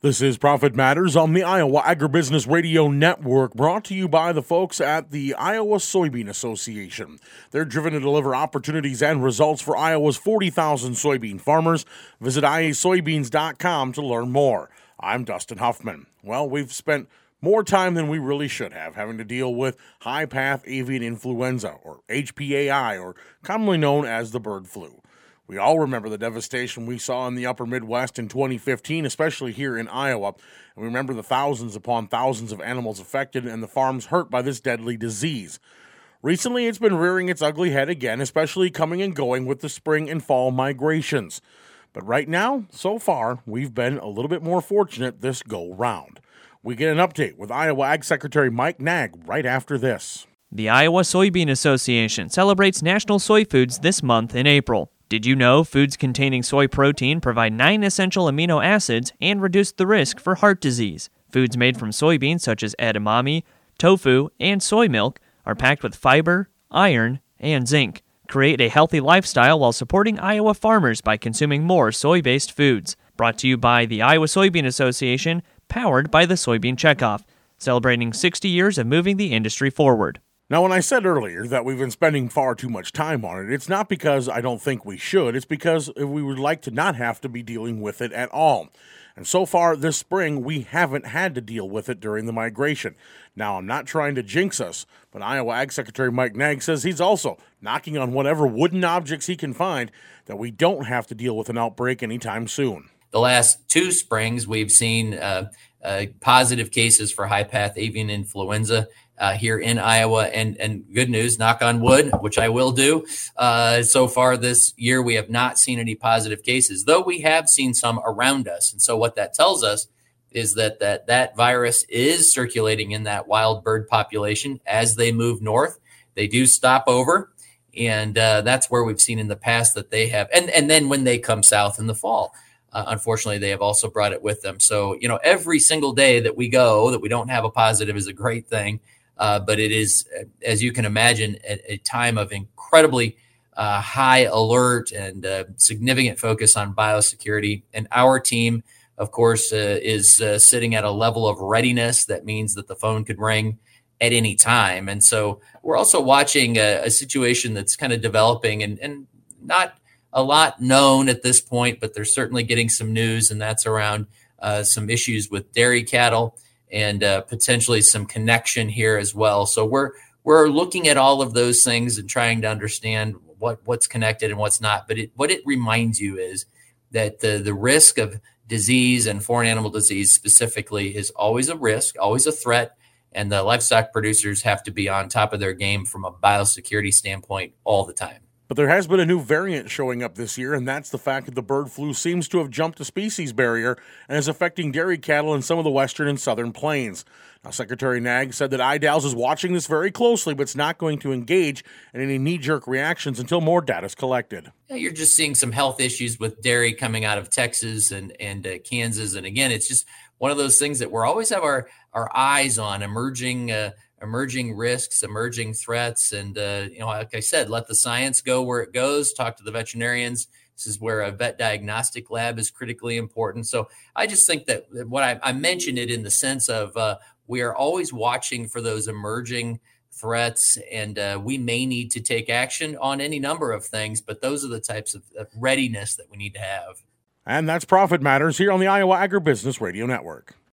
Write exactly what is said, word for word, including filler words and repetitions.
This is Profit Matters on the Iowa Agribusiness Radio Network, brought to you by the folks at the Iowa Soybean Association. They're driven to deliver opportunities and results for Iowa's forty thousand soybean farmers. Visit I A soybeans dot com to learn more. I'm Dustin Huffman. Well, we've spent more time than we really should have having to deal with high-path avian influenza, or H P A I, or commonly known as the bird flu. We all remember the devastation we saw in the upper Midwest in twenty fifteen, especially here in Iowa. And we remember the thousands upon thousands of animals affected and the farms hurt by this deadly disease. Recently, it's been rearing its ugly head again, especially coming and going with the spring and fall migrations. But right now, so far, we've been a little bit more fortunate this go-round. We get an update with Iowa Ag Secretary Mike Naig right after this. The Iowa Soybean Association celebrates National Soy Foods this month in April. Did you know foods containing soy protein provide nine essential amino acids and reduce the risk for heart disease? Foods made from soybeans such as edamame, tofu, and soy milk are packed with fiber, iron, and zinc. Create a healthy lifestyle while supporting Iowa farmers by consuming more soy-based foods. Brought to you by the Iowa Soybean Association, powered by the Soybean Checkoff, celebrating sixty years of moving the industry forward. Now, when I said earlier that we've been spending far too much time on it, it's not because I don't think we should. It's because we would like to not have to be dealing with it at all. And so far this spring, we haven't had to deal with it during the migration. Now, I'm not trying to jinx us, but Iowa Ag Secretary Mike Naig says he's also knocking on whatever wooden objects he can find that we don't have to deal with an outbreak anytime soon. The last two springs, we've seen uh, uh, positive cases for high-path avian influenza uh, here in Iowa. And, and good news, knock on wood, which I will do. Uh, so far this year, we have not seen any positive cases, though we have seen some around us. And so what that tells us is that that, that virus is circulating in that wild bird population as they move north. They do stop over. And uh, that's where we've seen in the past that they have. And, and then when they come south in the fall, Uh, unfortunately, they have also brought it with them. So, you know, every single day that we go that we don't have a positive is a great thing. Uh, but it is, as you can imagine, a, a time of incredibly uh, high alert and uh, significant focus on biosecurity. And our team, of course, uh, is uh, sitting at a level of readiness that means that the phone could ring at any time. And so we're also watching a, a situation that's kind of developing and, and not a lot known at this point, but they're certainly getting some news, and that's around uh, some issues with dairy cattle and uh, potentially some connection here as well. So we're we're looking at all of those things and trying to understand what what's connected and what's not. But it, what it reminds you is that the the risk of disease and foreign animal disease specifically is always a risk, always a threat, and the livestock producers have to be on top of their game from a biosecurity standpoint all the time. But there has been a new variant showing up this year, and that's the fact that the bird flu seems to have jumped a species barrier and is affecting dairy cattle in some of the western and southern plains. Now, Secretary Naig said that I D A L S is watching this very closely, but it's not going to engage in any knee-jerk reactions until more data is collected. Yeah, you're just seeing some health issues with dairy coming out of Texas and, and uh, Kansas. And again, it's just one of those things that we're always have our, our eyes on, emerging uh, emerging risks, emerging threats. And, uh, you know, like I said, let the science go where it goes, talk to the veterinarians. This is where a vet diagnostic lab is critically important. So I just think that what I, I mentioned it in the sense of uh, we are always watching for those emerging threats, and uh, we may need to take action on any number of things, but those are the types of, of readiness that we need to have. And that's Profit Matters here on the Iowa Agribusiness Radio Network.